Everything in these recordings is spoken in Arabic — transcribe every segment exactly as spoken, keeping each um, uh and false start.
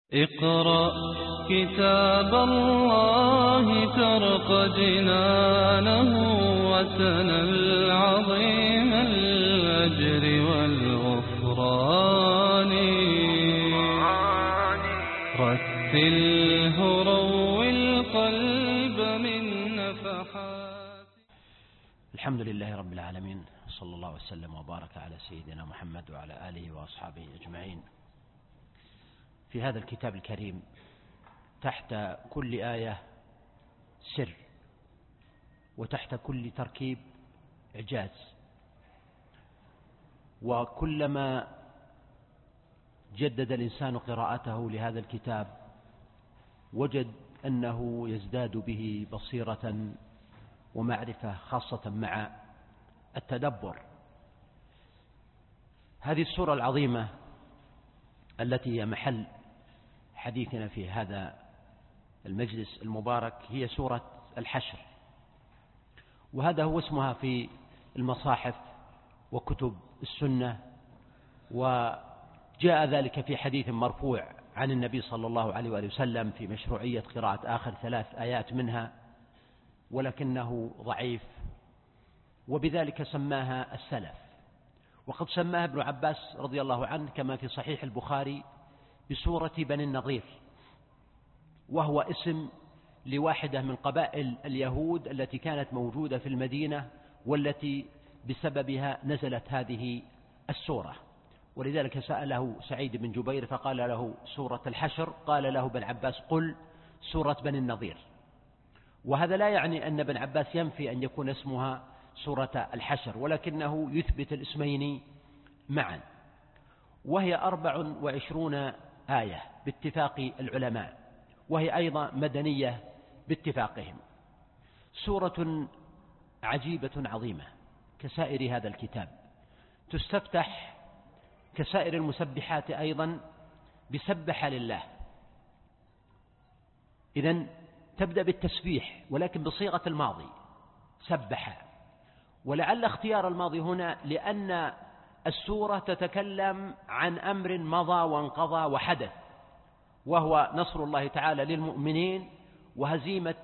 اقرأ كتاب الله ترق جنانه وسنى عظيم الأجر والغفران رتله روي القلب من نفحات. الحمد لله رب العالمين، صلى الله وسلم وبارك على سيدنا محمد وعلى آله وأصحابه أجمعين. في هذا الكتاب الكريم تحت كل آية سر، وتحت كل تركيب إعجاز، وكلما جدد الإنسان قراءته لهذا الكتاب وجد أنه يزداد به بصيرة ومعرفة، خاصة مع التدبر. هذه السورة العظيمة التي هي محل حديثنا في هذا المجلس المبارك هي سورة الحشر، وهذا هو اسمها في المصاحف وكتب السنة، وجاء ذلك في حديث مرفوع عن النبي صلى الله عليه وآله وسلم في مشروعية قراءة آخر ثلاث آيات منها، ولكنه ضعيف، وبذلك سماها السلف. وقد سماها ابن عباس رضي الله عنه كما في صحيح البخاري بسورة بني النضير، وهو اسم لواحدة من قبائل اليهود التي كانت موجودة في المدينة، والتي بسببها نزلت هذه السورة. ولذلك سأله سعيد بن جبير فقال له سورة الحشر، قال له ابن عباس قل سورة بني النضير. وهذا لا يعني أن ابن عباس ينفي أن يكون اسمها سورة الحشر، ولكنه يثبت الاسمين معا. وهي أربع وعشرون آية باتفاق العلماء، وهي أيضا مدنية باتفاقهم. سورة عجيبة عظيمة كسائر هذا الكتاب، تستفتح كسائر المسبحات أيضا بسبح لله. إذن تبدأ بالتسبيح ولكن بصيغة الماضي سبح، ولعل اختيار الماضي هنا لأن السورة تتكلم عن أمر مضى وانقضى وحدث، وهو نصر الله تعالى للمؤمنين وهزيمة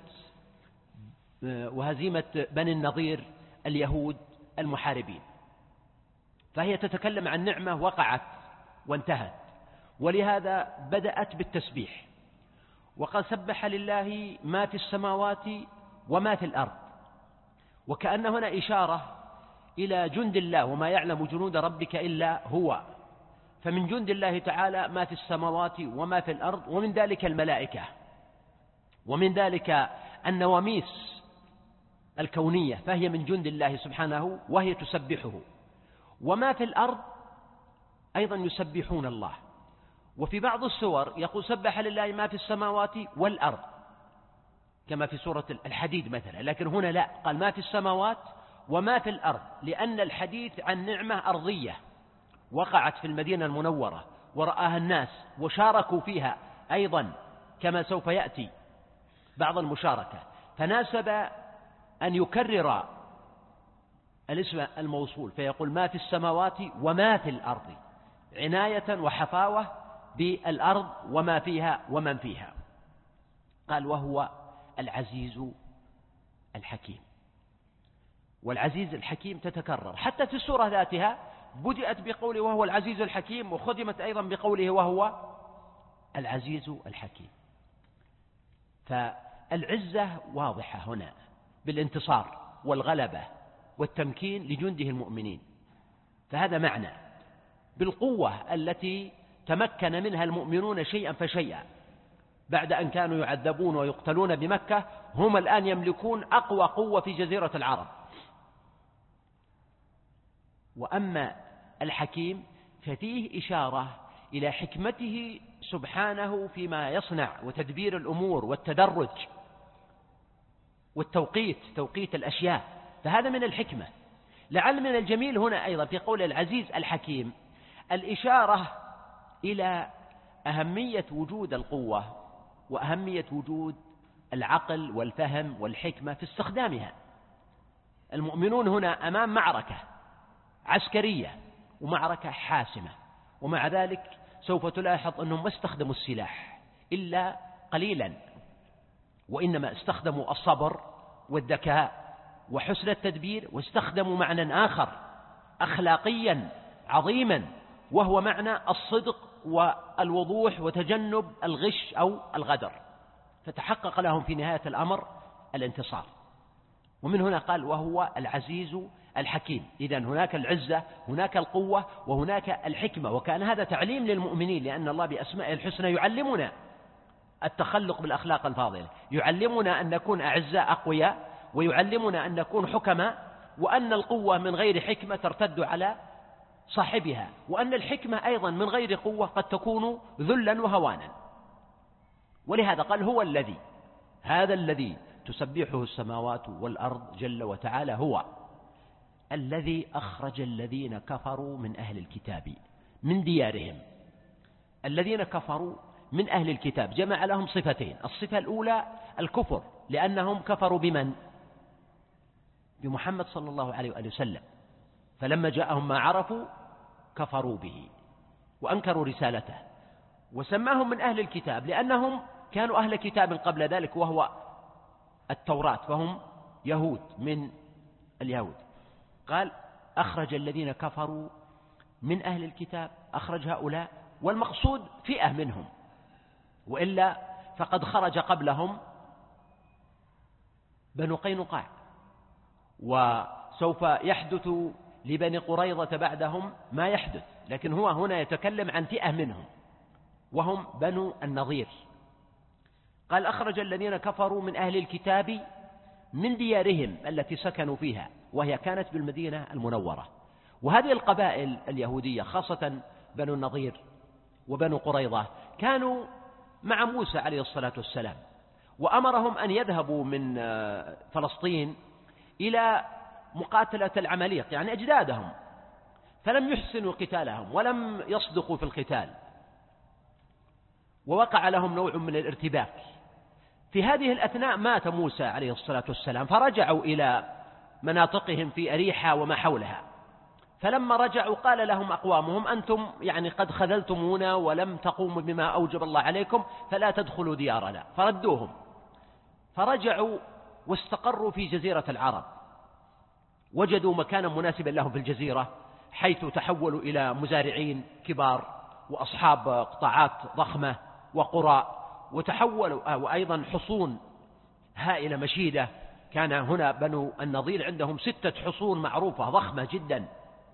وهزيمة بني النضير اليهود المحاربين. فهي تتكلم عن نعمة وقعت وانتهت، ولهذا بدأت بالتسبيح. وقد سبح لله ما في السماوات وما في الأرض، وكأن هنا إشارة إلى جند الله، وما يعلم جنود ربك إلا هو. فمن جند الله تعالى ما في السماوات وما في الأرض، ومن ذلك الملائكة، ومن ذلك النواميس الكونية، فهي من جند الله سبحانه وهي تسبحه. وما في الأرض أيضا يسبحون الله. وفي بعض السور يقول سبح لله ما في السماوات والأرض كما في سورة الحديد مثلا، لكن هنا لا، قال ما في السماوات وما في الأرض، لأن الحديث عن نعمة أرضية وقعت في المدينة المنورة ورآها الناس وشاركوا فيها أيضا كما سوف يأتي بعض المشاركة، فناسب أن يكرر الاسم الموصول فيقول ما في السماوات وما في الأرض، عناية وحفاوة بالأرض وما فيها ومن فيها. قال وهو العزيز الحكيم. والعزيز الحكيم تتكرر حتى في السورة ذاتها، بدأت بقوله وهو العزيز الحكيم، وختمت أيضا بقوله وهو العزيز الحكيم. فالعزة واضحة هنا بالانتصار والغلبة والتمكين لجنده المؤمنين، فهذا معنى. بالقوة التي تمكن منها المؤمنون شيئا فشيئا بعد أن كانوا يعذبون ويقتلون بمكة، هم الآن يملكون أقوى قوة في جزيرة العرب. وأما الحكيم ففيه إشارة إلى حكمته سبحانه فيما يصنع وتدبير الأمور والتدرج والتوقيت، توقيت الأشياء، فهذا من الحكمة. لعل من الجميل هنا أيضا في قول العزيز الحكيم الإشارة إلى أهمية وجود القوة وأهمية وجود العقل والفهم والحكمة في استخدامها. المؤمنون هنا أمام معركة عسكرية ومعركة حاسمة، ومع ذلك سوف تلاحظ أنهم ما استخدموا السلاح إلا قليلا، وإنما استخدموا الصبر والذكاء وحسن التدبير، واستخدموا معنى آخر أخلاقيا عظيما، وهو معنى الصدق والوضوح وتجنب الغش أو الغدر، فتحقق لهم في نهاية الأمر الانتصار. ومن هنا قال وهو العزيز الحكيم. إذن هناك العزة، هناك القوة، وهناك الحكمة، وكان هذا تعليم للمؤمنين، لأن الله بأسماء الحسنى يعلمنا التخلق بالأخلاق الفاضلة، يعلمنا أن نكون أعزاء أقوياء، ويعلمنا أن نكون حكماء، وأن القوة من غير حكمة ترتد على صاحبها، وأن الحكمة أيضا من غير قوة قد تكون ذلا وهوانا. ولهذا قال هو الذي، هذا الذي تسبحه السماوات والأرض جل وتعالى، هو الذي أخرج الذين كفروا من أهل الكتاب من ديارهم. الذين كفروا من أهل الكتاب جمع لهم صفتين. الصفة الأولى الكفر، لأنهم كفروا بمن؟ بمحمد صلى الله عليه وآله وسلم، فلما جاءهم ما عرفوا كفروا به وأنكروا رسالته. وسماهم من أهل الكتاب لأنهم كانوا أهل كتاب قبل ذلك وهو التوراة، فهم يهود من اليهود. قال أخرج الذين كفروا من أهل الكتاب، أخرج هؤلاء، والمقصود فئة منهم، وإلا فقد خرج قبلهم بنو قينقاع، وسوف يحدث لبني قريظة بعدهم ما يحدث، لكن هو هنا يتكلم عن فئة منهم وهم بنو النضير. قال أخرج الذين كفروا من أهل الكتاب من ديارهم التي سكنوا فيها، وهي كانت بالمدينة المنورة. وهذه القبائل اليهودية خاصة بنو النضير وبنو قريظة كانوا مع موسى عليه الصلاة والسلام، وأمرهم أن يذهبوا من فلسطين إلى مقاتلة العماليق، يعني أجدادهم، فلم يحسنوا قتالهم ولم يصدقوا في القتال، ووقع لهم نوع من الارتباك. في هذه الأثناء مات موسى عليه الصلاة والسلام، فرجعوا إلى مناطقهم في أريحة وما حولها. فلما رجعوا قال لهم أقوامهم أنتم يعني قد خذلتمونا ولم تقوموا بما أوجب الله عليكم، فلا تدخلوا ديارنا. فردوهم، فرجعوا واستقروا في جزيرة العرب، وجدوا مكانا مناسبا لهم في الجزيرة، حيث تحولوا إلى مزارعين كبار وأصحاب قطاعات ضخمة وقرى، وتحولوا وأيضا حصون هائلة مشيدة. كان هنا بنو النضير عندهم ستة حصون معروفة ضخمة جدا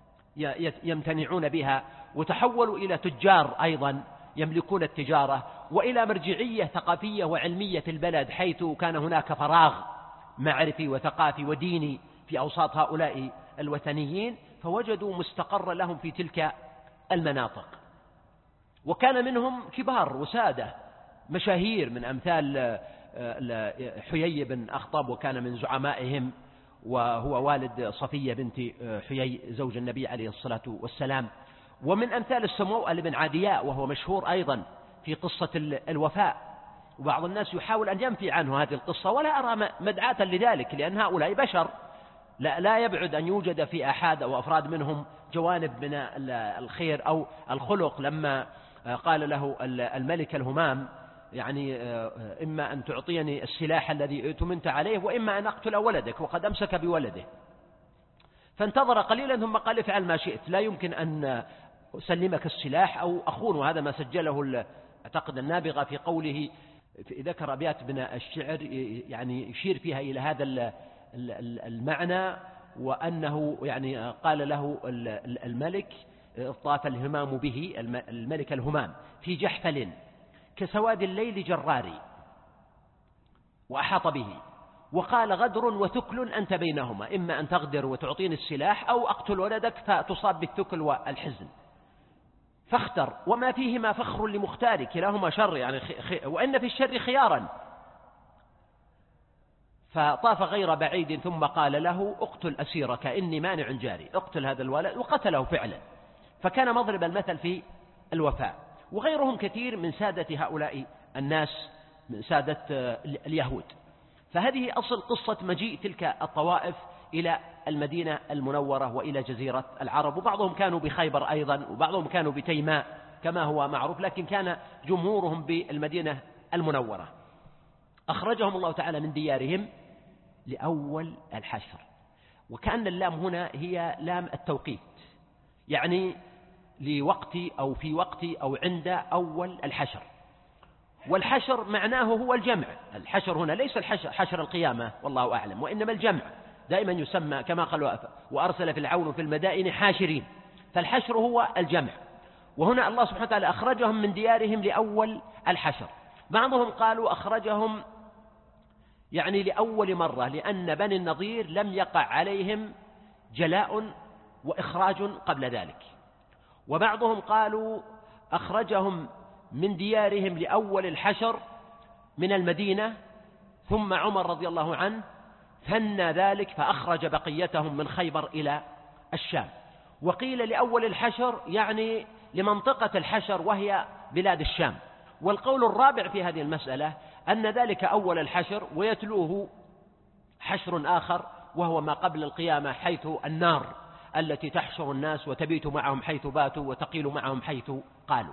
يمتنعون بها، وتحولوا إلى تجار أيضا يملكون التجارة، وإلى مرجعية ثقافية وعلمية في البلد، حيث كان هناك فراغ معرفي وثقافي وديني في أوساط هؤلاء الوثنيين، فوجدوا مستقر لهم في تلك المناطق. وكان منهم كبار وسادة مشاهير من أمثال حيي بن أخطب، وكان من زعمائهم، وهو والد صفية بنت حيي زوج النبي عليه الصلاة والسلام. ومن أمثال السموأل بن عادياء، وهو مشهور أيضا في قصة الوفاء، وبعض الناس يحاول أن ينفي عنه هذه القصة، ولا أرى مدعاة لذلك، لأن هؤلاء بشر، لا, لا يبعد أن يوجد في أحد أو أفراد منهم جوانب من الخير أو الخلق. لما قال له الملك الهمام يعني إما أن تعطيني السلاح الذي ائتمنت عليه، وإما أن أقتل ولدك، وقد أمسك بولده. فانتظر قليلا ثم قال افعل ما شئت، لا يمكن أن أسلمك السلاح أو أخون. وهذا ما سجله أعتقد النابغة في قوله، ذكر أبيات من الشعر يعني يشير فيها إلى هذا المعنى، وأنه يعني قال له الملك طاف الهمام به، الملك الهمام في جحفل كسواد الليل جراري، وأحاط به، وقال غدر وثكل أنت بينهما، إما أن تغدر وتعطيني السلاح أو أقتل ولدك فتصاب بالثكل والحزن، فاختر، وما فيهما فخر لمختار، كلاهما شر يعني خي... وإن في الشر خيارا. فطاف غير بعيد ثم قال له اقتل أسيرك إني مانع جاري، اقتل هذا الولد، وقتله فعلا. فكان مضرب المثل في الوفاء. وغيرهم كثير من سادة هؤلاء الناس، من سادة اليهود. فهذه أصل قصة مجيء تلك الطوائف إلى المدينة المنورة وإلى جزيرة العرب، وبعضهم كانوا بخيبر أيضا، وبعضهم كانوا بتيماء كما هو معروف، لكن كان جمهورهم بالمدينة المنورة. أخرجهم الله تعالى من ديارهم لأول الحشر، وكأن اللام هنا هي لام التوقيت، يعني لوقت أو في وقت أو عند أول الحشر. والحشر معناه هو الجمع. الحشر هنا ليس الحشر حشر القيامة والله أعلم، وإنما الجمع دائما يسمى كما قال وأرسل فرعون في المدائن حاشرين، فالحشر هو الجمع. وهنا الله سبحانه وتعالى أخرجهم من ديارهم لأول الحشر. بعضهم قالوا أخرجهم يعني لأول مرة، لأن بني النضير لم يقع عليهم جلاء وإخراج قبل ذلك. وبعضهم قالوا أخرجهم من ديارهم لأول الحشر من المدينة، ثم عمر رضي الله عنه ثنى ذلك فأخرج بقيتهم من خيبر إلى الشام. وقيل لأول الحشر يعني لمنطقة الحشر وهي بلاد الشام. والقول الرابع في هذه المسألة أن ذلك أول الحشر، ويتلوه حشر آخر وهو ما قبل القيامة، حيث النار التي تحشر الناس وتبيت معهم حيث باتوا وتقيل معهم حيث قالوا.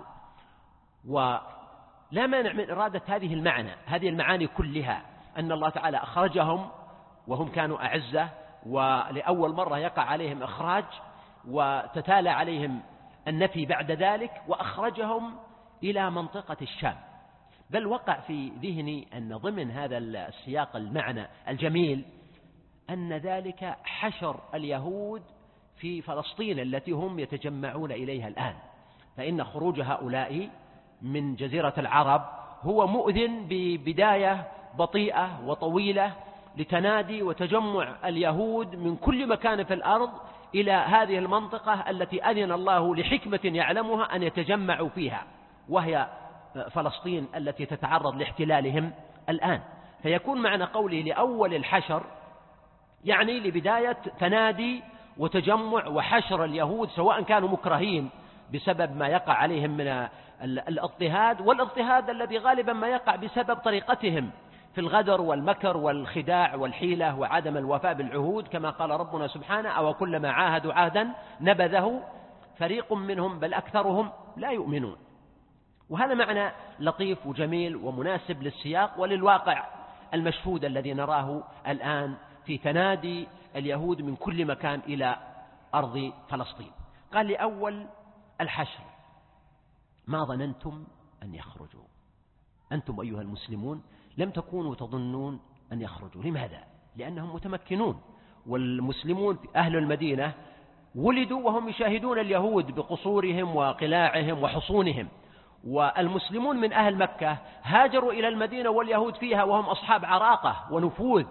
ولا مانع من إرادة هذه المعنى هذه المعاني كلها، أن الله تعالى أخرجهم وهم كانوا أعزة، ولأول مرة يقع عليهم إخراج وتتالى عليهم النفي بعد ذلك، وأخرجهم إلى منطقة الشام. بل وقع في ذهني أن ضمن هذا السياق المعنى الجميل أن ذلك حشر اليهود في فلسطين التي هم يتجمعون إليها الآن، فإن خروج هؤلاء من جزيرة العرب هو مؤذن ببداية بطيئة وطويلة لتنادي وتجمع اليهود من كل مكان في الأرض إلى هذه المنطقة التي أذن الله لحكمة يعلمها أن يتجمعوا فيها، وهي فلسطين التي تتعرض لاحتلالهم الآن. فيكون معنى قوله لأول الحشر يعني لبداية تنادي وتجمع وحشر اليهود، سواء كانوا مكرهين بسبب ما يقع عليهم من الاضطهاد، والاضطهاد الذي غالبا ما يقع بسبب طريقتهم في الغدر والمكر والخداع والحيلة وعدم الوفاء بالعهود، كما قال ربنا سبحانه أو كلما عاهدوا عهدا نبذه فريق منهم بل أكثرهم لا يؤمنون. وهذا معنى لطيف وجميل ومناسب للسياق وللواقع المشهود الذي نراه الآن في تنادي اليهود من كل مكان إلى أرض فلسطين. قال لأول الحشر ما ظننتم أن يخرجوا. أنتم أيها المسلمون لم تكونوا تظنون أن يخرجوا. لماذا؟ لأنهم متمكنون، والمسلمون أهل المدينة ولدوا وهم يشاهدون اليهود بقصورهم وقلاعهم وحصونهم، والمسلمون من أهل مكة هاجروا إلى المدينة واليهود فيها وهم أصحاب عراقة ونفوذ،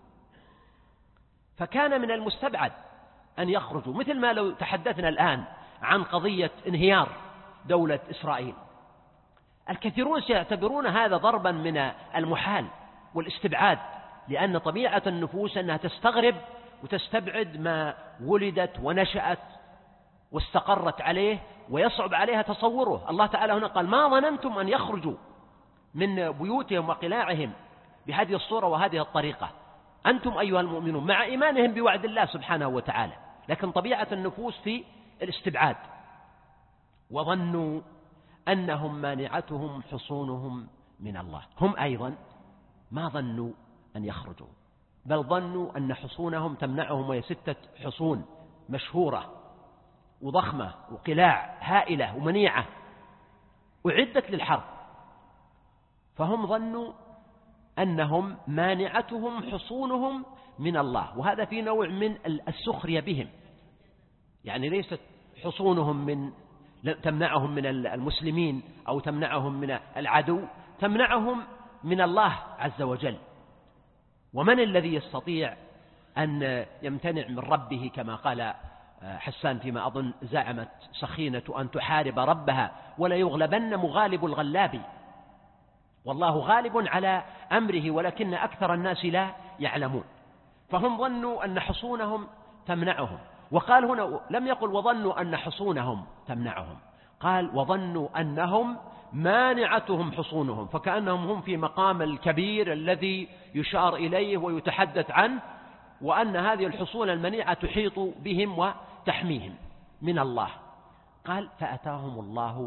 فكان من المستبعد أن يخرجوا. مثل ما لو تحدثنا الآن عن قضية انهيار دولة إسرائيل، الكثيرون سيعتبرون هذا ضربا من المحال والاستبعاد، لأن طبيعة النفوس أنها تستغرب وتستبعد ما ولدت ونشأت واستقرت عليه ويصعب عليها تصوره. الله تعالى هنا قال ما ظننتم أن يخرجوا من بيوتهم وقلاعهم بهذه الصورة وهذه الطريقة. أنتم أيها المؤمنون مع إيمانهم بوعد الله سبحانه وتعالى، لكن طبيعة النفوس في الاستبعاد. وظنوا أنهم مانعتهم حصونهم من الله. هم أيضا ما ظنوا أن يخرجوا، بل ظنوا أن حصونهم تمنعهم، وهي ستة حصون مشهورة وضخمة وقلاع هائلة ومنيعة أعدت للحرب، فهم ظنوا أنهم مانعتهم حصونهم من الله. وهذا في نوع من السخرية بهم، يعني ليست حصونهم من تمنعهم من المسلمين أو تمنعهم من العدو، تمنعهم من الله عز وجل. ومن الذي يستطيع أن يمتنع من ربه؟ كما قال حسان فيما أظن زعمت سخينة أن تحارب ربها ولا يغلبن مغالب الغلاب. والله غالب على أمره ولكن أكثر الناس لا يعلمون. فهم ظنوا أن حصونهم تمنعهم. وقال هنا لم يقل وظنوا أن حصونهم تمنعهم، قال وظنوا أنهم مانعتهم حصونهم، فكأنهم هم في مقام الكبير الذي يشار إليه ويتحدث عنه، وأن هذه الحصون المنيعة تحيط بهم وتحميهم من الله. قال فأتاهم الله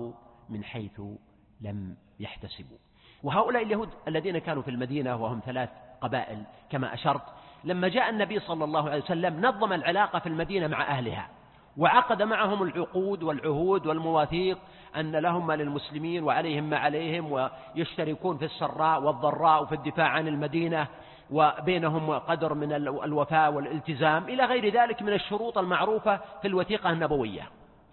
من حيث لم يحتسبوا. وهؤلاء اليهود الذين كانوا في المدينة وهم ثلاث قبائل كما أشرت، لما جاء النبي صلى الله عليه وسلم نظم العلاقة في المدينة مع أهلها، وعقد معهم العقود والعهود والمواثيق أن لهم ما للمسلمين وعليهم ما عليهم، ويشتركون في السراء والضراء وفي الدفاع عن المدينة، وبينهم قدر من الوفاء والالتزام إلى غير ذلك من الشروط المعروفة في الوثيقة النبوية.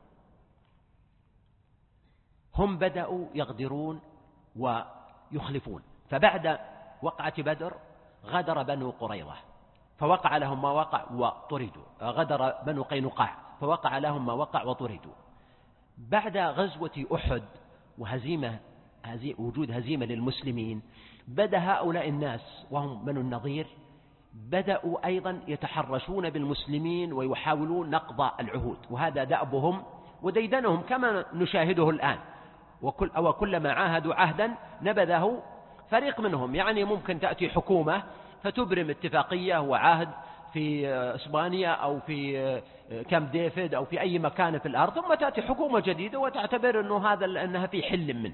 هم بدأوا يغدرون ويخلفون، فبعد وقعة بدر غدر بنو قريظة فوقع لهم ما وقع وطردوا، غدر بنو قينقاع فوقع لهم ما وقع وطردوا. بعد غزوة أحد وهزيمة وجود هزيمة للمسلمين، بدأ هؤلاء الناس وهم بنو النضير بدأوا أيضا يتحرشون بالمسلمين ويحاولون نقض العهود، وهذا دأبهم وديدنهم كما نشاهده الآن، وكل أو كلما عاهدوا عهدا نبذه فريق منهم. يعني ممكن تأتي حكومة فتبرم اتفاقية وعهد في إسبانيا أو في كامب ديفيد أو في أي مكان في الأرض، ثم تأتي حكومة جديدة وتعتبر أنه هذا أنها في حل منه،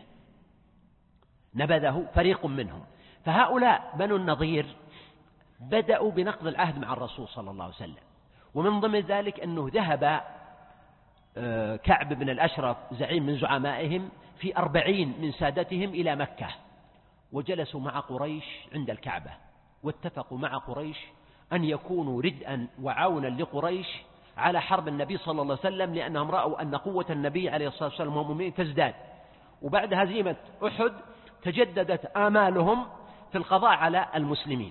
نبذه فريق منهم. فهؤلاء بنو النضير بدأوا بنقض العهد مع الرسول صلى الله عليه وسلم، ومن ضمن ذلك أنه ذهب كعب بن الأشرف زعيم من زعمائهم في أربعين من سادتهم إلى مكة، وجلسوا مع قريش عند الكعبة، واتفقوا مع قريش أن يكونوا ردءا وعونا لقريش على حرب النبي صلى الله عليه وسلم، لأنهم رأوا أن قوة النبي عليه الصلاة والسلام والمؤمنين تزداد. وبعد هزيمة أحد تجددت آمالهم في القضاء على المسلمين،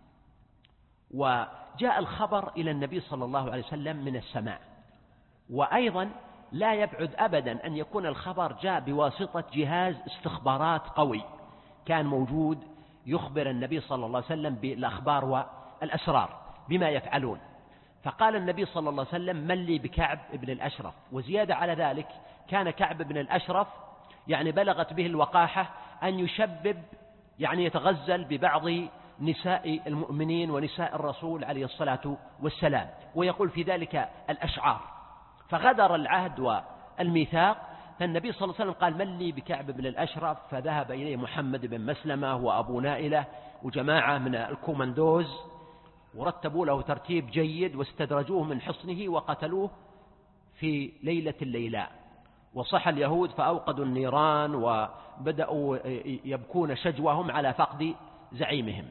وجاء الخبر إلى النبي صلى الله عليه وسلم من السماء. وأيضا لا يبعد أبدا أن يكون الخبر جاء بواسطة جهاز استخبارات قوي كان موجود يخبر النبي صلى الله عليه وسلم بالأخبار والأسرار بما يفعلون. فقال النبي صلى الله عليه وسلم: من لي بكعب بن الأشرف. وزيادة على ذلك كان كعب بن الأشرف يعني بلغت به الوقاحة أن يشبب، يعني يتغزل ببعض نساء المؤمنين ونساء الرسول عليه الصلاة والسلام، ويقول في ذلك الأشعار. فغدر العهد والميثاق، فالنبي صلى الله عليه وسلم قال: من لي بكعب بن الأشرف. فذهب إليه محمد بن مسلمة وأبو نائلة وجماعة من الكوماندوز، ورتبوا له ترتيب جيد واستدرجوه من حصنه وقتلوه في ليلة الليلاء. وصح اليهود فأوقدوا النيران وبدأوا يبكون شجوهم على فقد زعيمهم.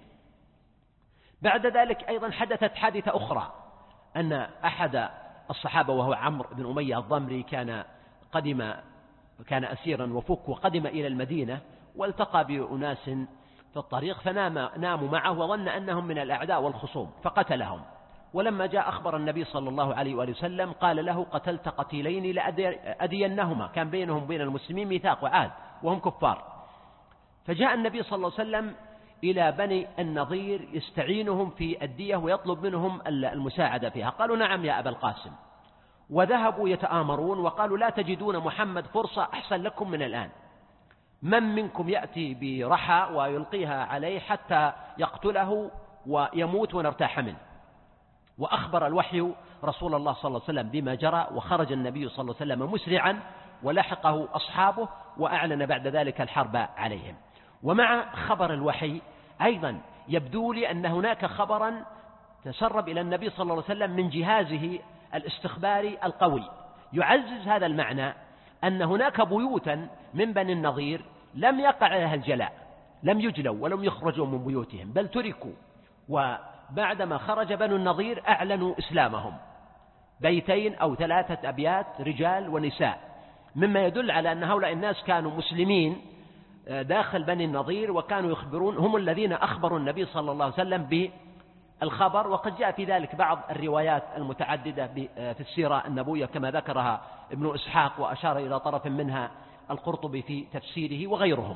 بعد ذلك أيضا حدثت حادثة أخرى، أن أحد الصحابة وهو عمرو بن أمية الضمري كان قدم كان أسيرا وفك وقدم إلى المدينة، والتقى بأناس في الطريق فنام ناموا معه وظن أنهم من الأعداء والخصوم فقتلهم. ولما جاء أخبر النبي صلى الله عليه وآله وسلم قال له: قتلت قتيلين لأدينهما. كان بينهم بين المسلمين ميثاق وعهد وهم كفار. فجاء النبي صلى الله عليه وسلم إلى بني النضير يستعينهم في الدية ويطلب منهم المساعدة فيها. قالوا: نعم يا أبا القاسم. وذهبوا يتآمرون وقالوا: لا تجدون محمد فرصة أحسن لكم من الآن، من منكم يأتي برحى ويلقيها عليه حتى يقتله ويموت ونرتاح منه. وأخبر الوحي رسول الله صلى الله عليه وسلم بما جرى، وخرج النبي صلى الله عليه وسلم مسرعا ولحقه أصحابه وأعلن بعد ذلك الحرب عليهم. ومع خبر الوحي أيضا يبدو لي أن هناك خبرا تسرب إلى النبي صلى الله عليه وسلم من جهازه الاستخباري القوي يعزز هذا المعنى، أن هناك بيوتا من بني النضير لم يقع لها الجلاء، لم يجلوا ولم يخرجوا من بيوتهم بل تركوا. وبعدما خرج بنو النضير أعلنوا إسلامهم، بيتين أو ثلاثة أبيات رجال ونساء، مما يدل على أن هؤلاء الناس كانوا مسلمين داخل بني النضير، وكانوا يخبرون، هم الذين أخبروا النبي صلى الله عليه وسلم بالخبر. وقد جاء في ذلك بعض الروايات المتعددة في السيرة النبوية كما ذكرها ابن إسحاق وأشار إلى طرف منها القرطبي في تفسيره وغيرهم.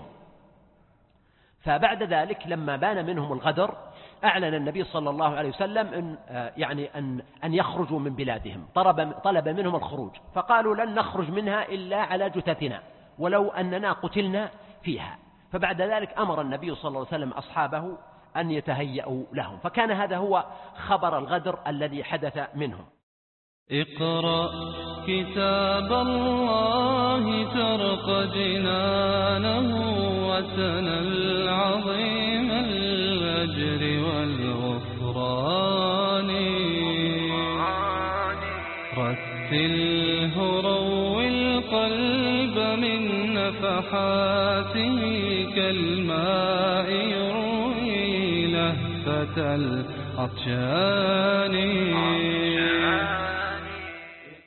فبعد ذلك لما بان منهم الغدر أعلن النبي صلى الله عليه وسلم أن يعني أن أن يخرجوا من بلادهم، طلب طلب منهم الخروج، فقالوا: لن نخرج منها إلا على جثثنا ولو أننا قتلنا فيها. فبعد ذلك أمر النبي صلى الله عليه وسلم أصحابه أن يتهيأوا لهم. فكان هذا هو خبر الغدر الذي حدث منهم. اقرأ كتاب الله ترق جنانه وتنل عظيم الأجر والغفران. رتله روي القلب من نفحاته كالماء يروي لهفة العطشان.